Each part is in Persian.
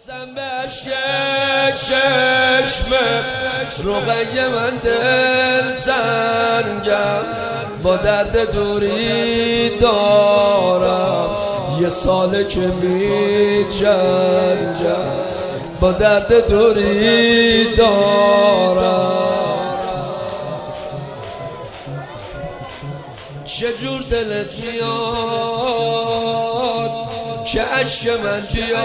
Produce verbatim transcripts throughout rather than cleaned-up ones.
بستم به عشق چشم رقیه من دل تنگم، با درد دوری دارم یه ساله که می جنگم، با درد دوری دارم. چجور دلت میاد که عشق من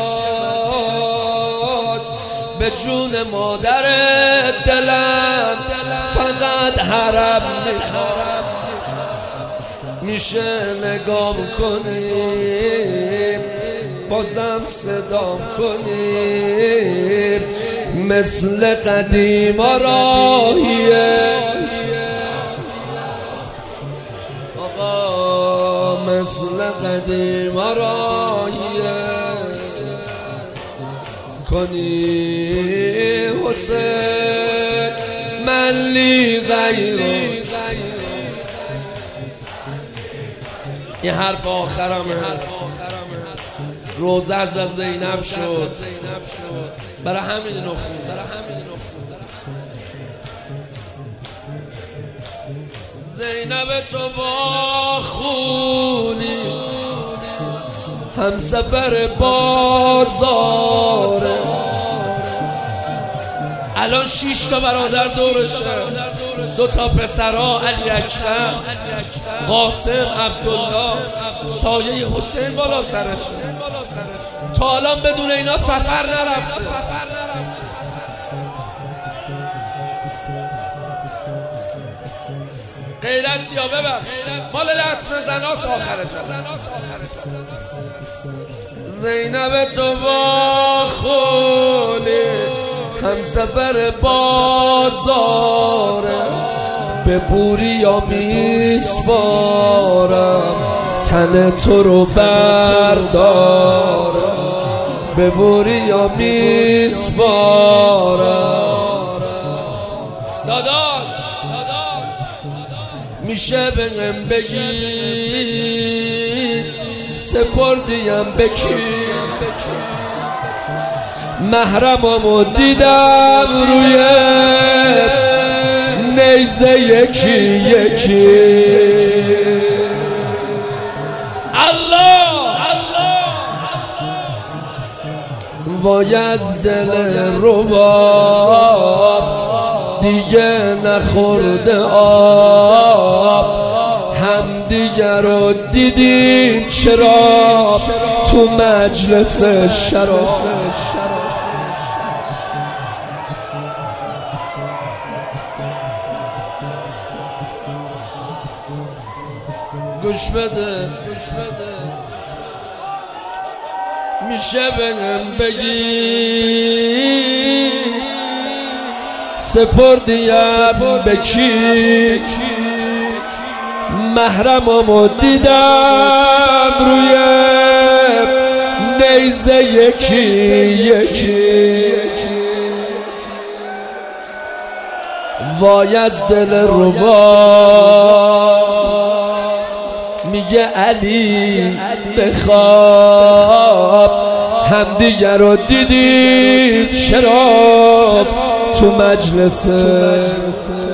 بیاد، به جون مادر دلم فقط حرم میخوام. میشه نگام کنیم بازم صدام کنیم، مثل قدیم راهیه آقا، مثل قدیم راهیه کنی حسین ملی غیره. این حرف آخرمه، روزه از زینب شد، برای همین اینو خوند. زینب تو با خونی همسفر بازاره، الان شیش تا برادر دورشه، دو تا پسرها علی اکبر، قاسم، عبدالله، سایه حسین بالا سرش. تا الان بدون اینا سفر نرفته. غیرت یا ببخش مال لطمه زناس آخرت. زینب تو با خونی همسفر بازاره، به بوریا میسپارم تن تو رو بردارم، به بوریا میسپارم. داداش میشه بهم بگی سپردیم به کی؟ محرممو دیدم روی نیزه یکی یکی. الله وای از دل رباب دیگه نخورده آب، هم دیگر رو دیدیم چرا تو مجلس شراب. گوش بده میشه بهم بگی سپردیم به کی؟ محرممو دیدم روی نیزه یکی یکی. وای از دل ربا میگه علی بخواب، هم دیگر رو دیدی چرا تو مجلس